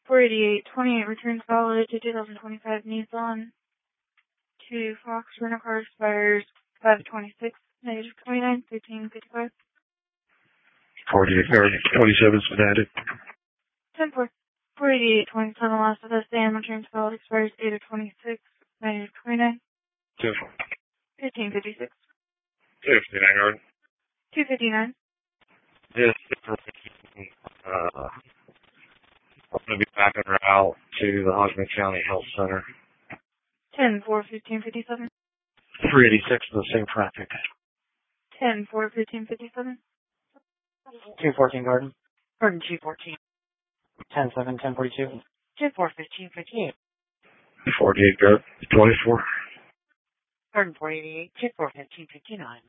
488, 28 returns valid to 2025 Nissan. To Fox rental car expires 526, negative 29, 1355. 27's been added. 10-4. 488, 27 last of this and returns valid expires 8 of 26, negative 29. 10-4. 1556. 259 Garden. 259. Yes, I'm going to be back en route to the Hodgman County Health Center. 10-4, 1557. 386 in the same traffic. 10-4, 1557. 214 Garden. Garden 214. 10-7, 1042. 10-4, 1558. 48 Garden. 24. Garden 488. 10-4, 1559.